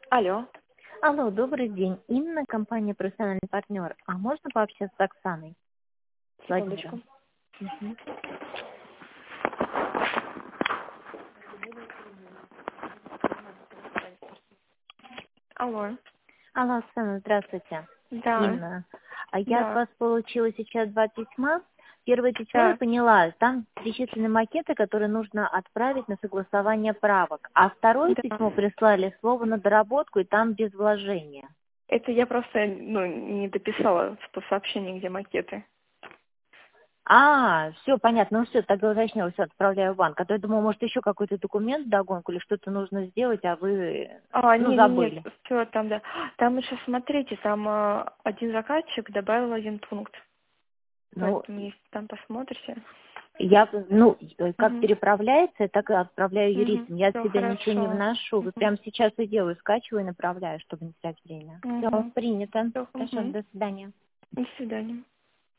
Алло, Алло, добрый день. Инна, компания «Профессиональный партнер». А можно пообщаться с Оксаной? С секундочку. Владимиром? Мгм. Алло. Алло, Оксана, здравствуйте. Да, Инна. А я от да, вас получила сейчас два письма. Первое письмо я да, поняла, там перечислены макеты, которые нужно отправить на согласование правок. А второе да. письмо прислали слово на доработку, и там без вложения. Это я просто, не дописала в сообщении, где макеты. А, все, понятно, ну все, тогда уточнила, все, отправляю в банк. А то я думала, может, еще какой-то документ вдогонку или что-то нужно сделать, а вы, Не, забыли. все там, да. Там еще, смотрите, там один заказчик добавил один пункт. Ну, Поэтому, если там посмотрите. как Угу, переправляется, так и отправляю угу, юристам. Я от все себя ничего не хорошо. вношу. Вот Угу, прямо сейчас и делаю, скачиваю и направляю, чтобы не терять время. Все, угу. принято. Все, Хорошо, угу. до свидания. До свидания.